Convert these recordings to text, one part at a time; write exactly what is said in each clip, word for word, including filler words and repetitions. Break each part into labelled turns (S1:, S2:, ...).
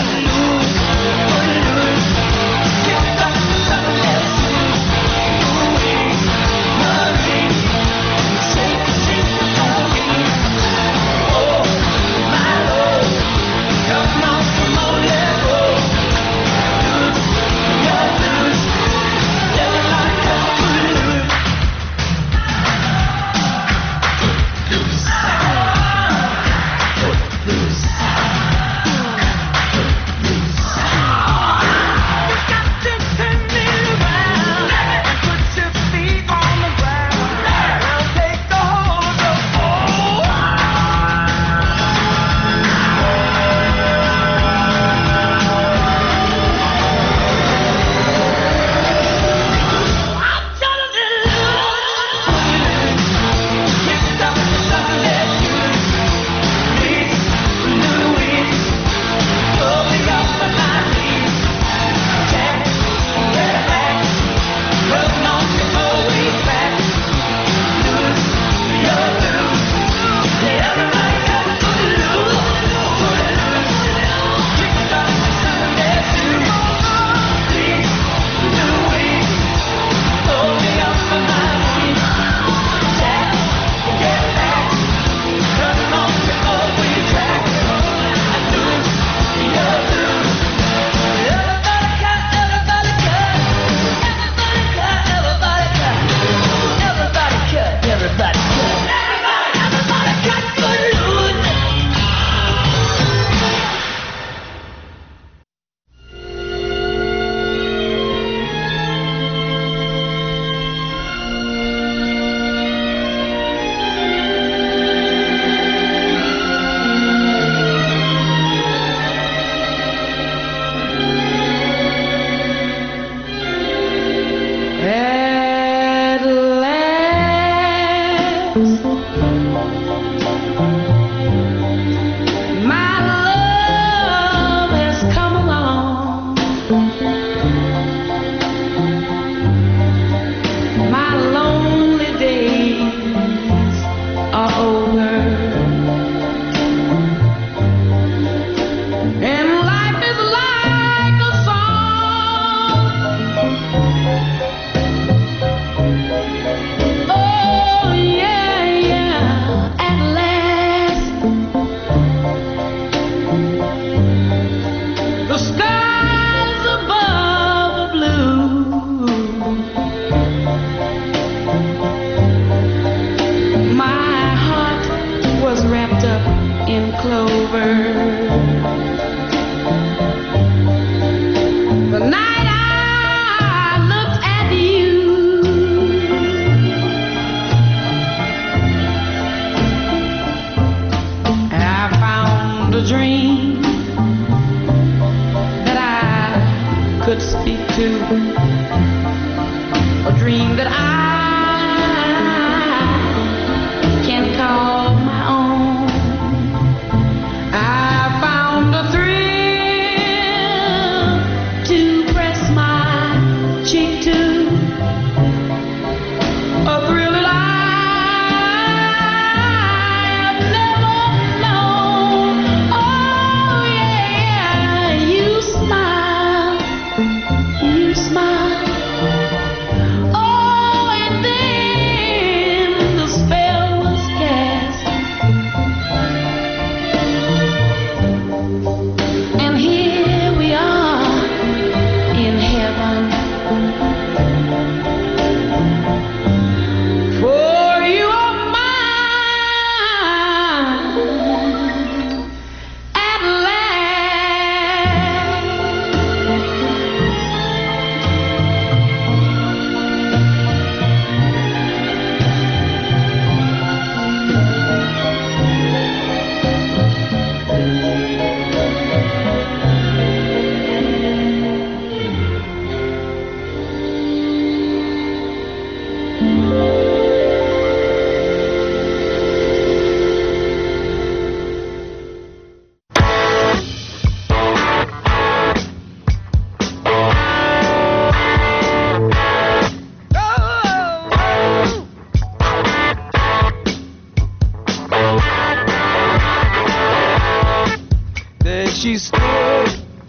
S1: She stood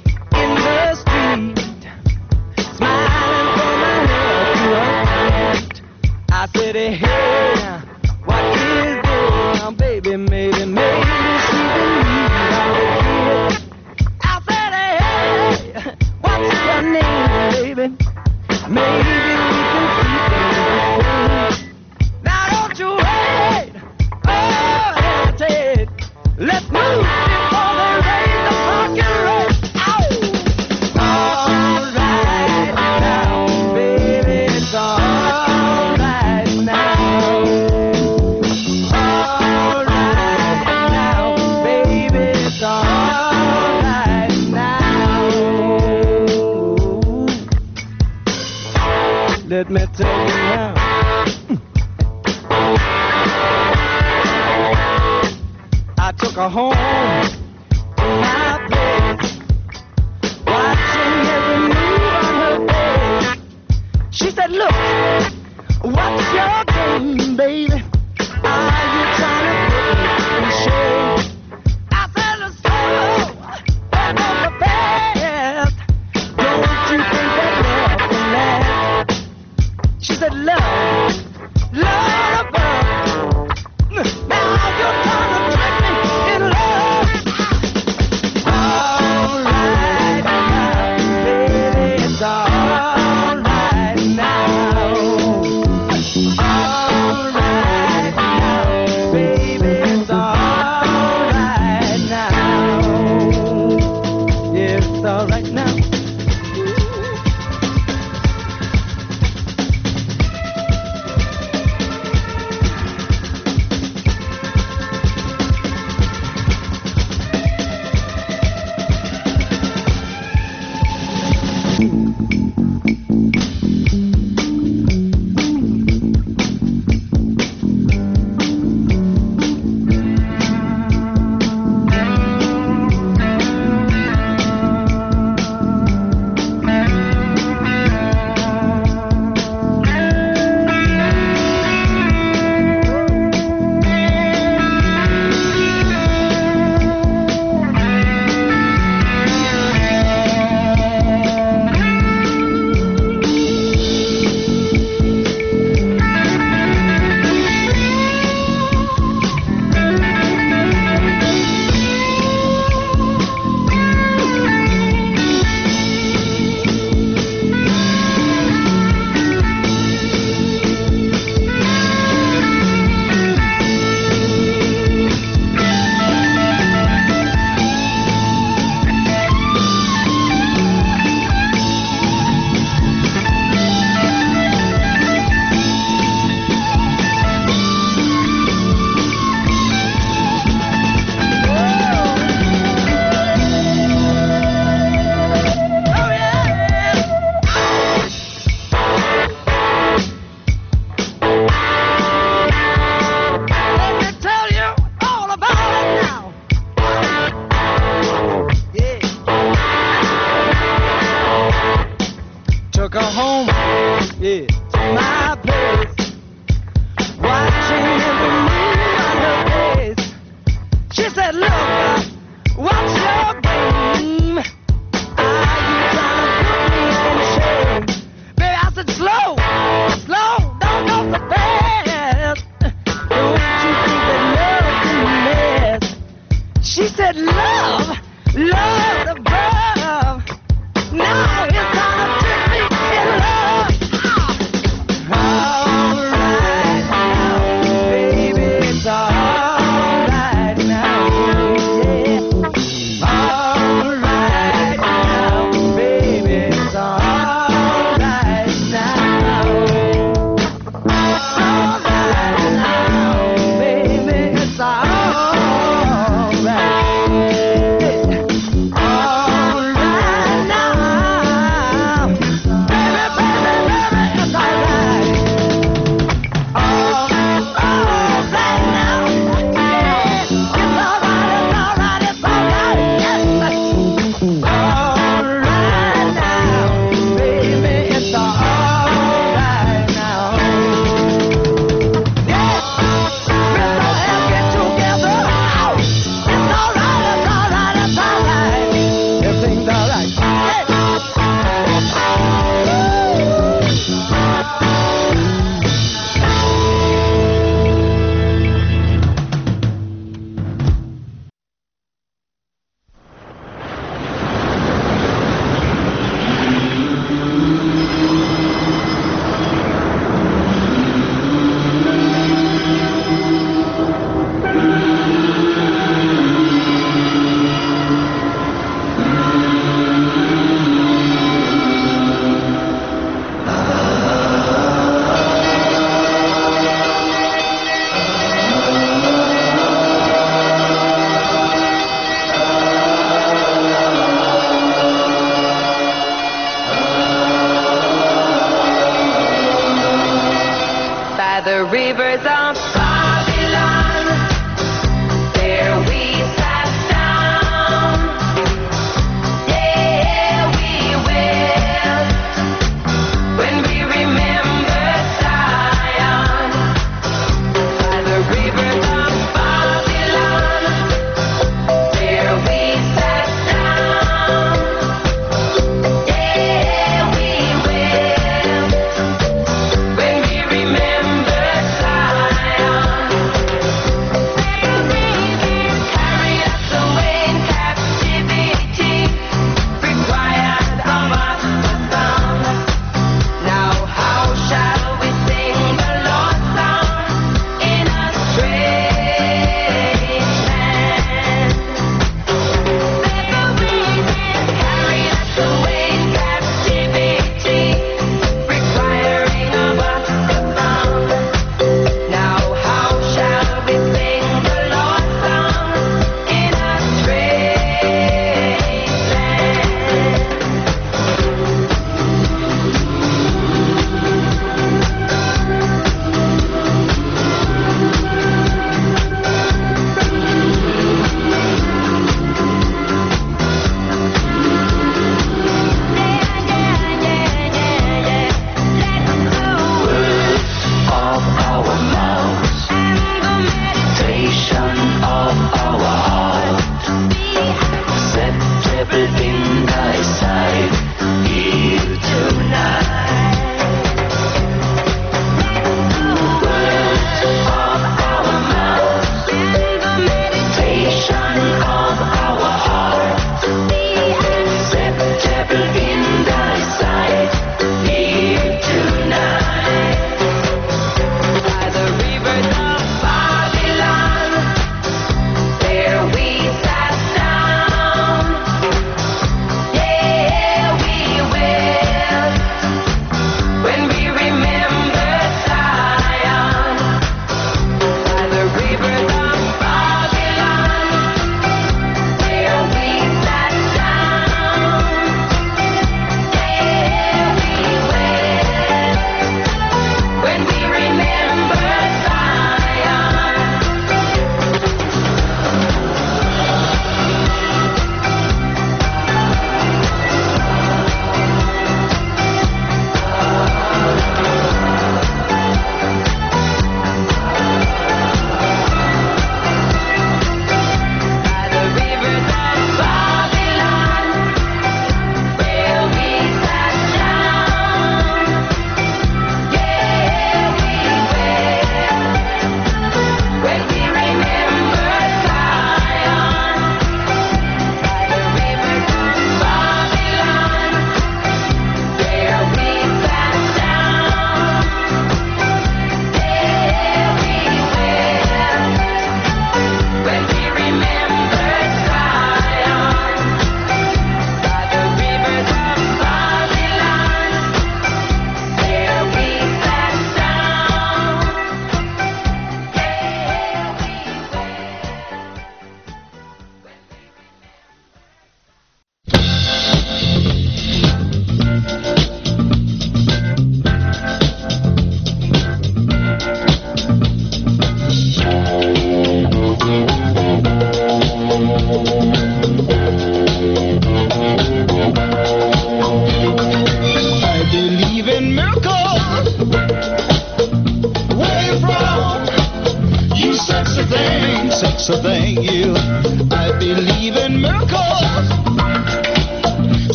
S1: Let me tell you now. I took her home to my place, watching every move on her face. She said, look, what's your game, baby? Are you trying to put me in shame? I said, let's go, back on the past. Don't you think that love can last? She said, love, love above. Now you're trying to trick me in love. All right now, baby, it's all right now. All right now, baby, it's all right now. Yeah, it's all right now. Took her home, yeah, to my place, watching every move on her face. She said, look, what's your game? Are you trying to put me in shame? Baby, I said, slow, slow, don't go so fast. Don't you think that love can last? She said, love, love above. Now it's time to trick me in love. All right now, baby, it's all right now, yeah. All right now, baby, it's all right now. All right now, baby, it's all right.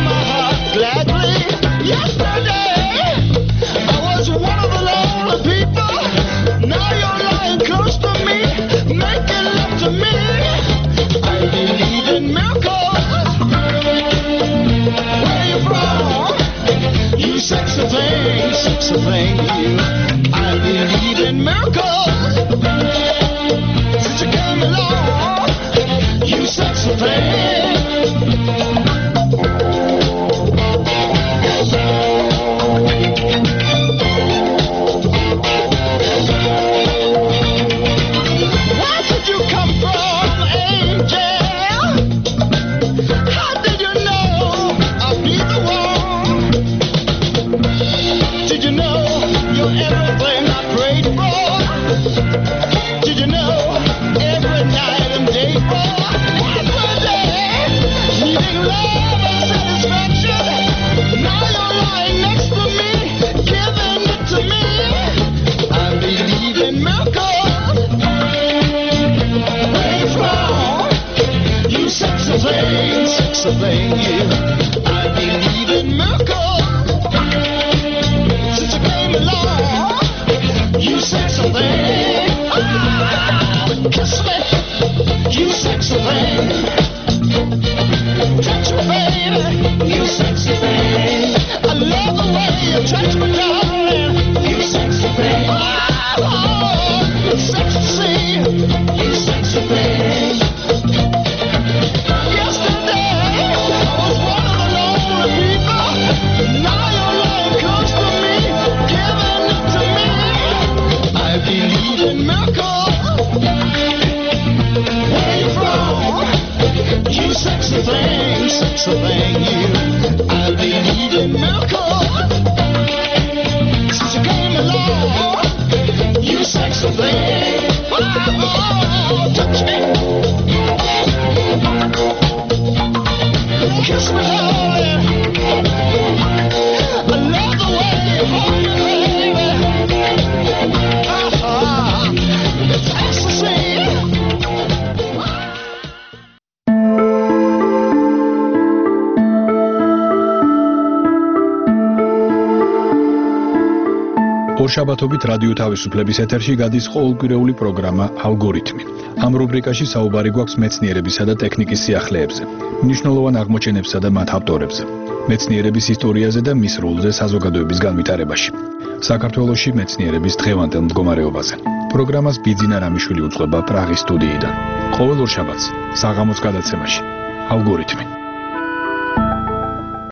S1: my heart gladly. Yesterday, I was one of the lonely people. Now you're lying close to me, making love to me. I believe in miracles. Where you from? You sexy thing, sexy thing, you. I believe in miracles. Since you came along, you sexy thing. Where did you come from, angel? How did you know I'd be the one? Did you know you're everything I prayed for? Did you know every night and day for? Every day, needing love and satisfaction. Now you're lying next to me, giving it to me. I believe in miracles. Where you from? You sexy thing, sexy thing, you. I believe in miracles. Since you came along, you sexy thing. Ah, kiss me, you sexy thing. Touch me, baby, you sexy thing. I love the way you touch me, darling. You sexy thing. Oh, sexy, you sexy thing. Yesterday, I was one of the lonely people. Now you're lying close to me, giving it to me. I believe in miracles. Where you from? You sexy thing, sexy thing, you. I believe in miracles. Since you came along, you sexy thing. Oh, touch me. Kiss me, darling. I love the way you hold me, baby. Ah, it's ecstasy.
S2: ორშაბათობით რადიო თავისუფლების ეთერში გადის ყოველკვირეული პროგრამა ალგორითმი. ამ რუბრიკაში საუბარი გვაქვს მეცნიერებისა და ტექნიკის სიახლეებზე, მნიშვნელოვან აღმოჩენებსა და მათ ავტორებზე, მეცნიერების ისტორიაზე და მის როლზე საზოგადოების განვითარებაში. საქართველოში მეცნიერების დღევანდელ მდგომარეობაზე. პროგრამას ბიძინა რამიშვილი უძღვება პრაღის სტუდიიდან. ყოველ ორშაბათს საღამოს გადაცემაში ალგორითმი.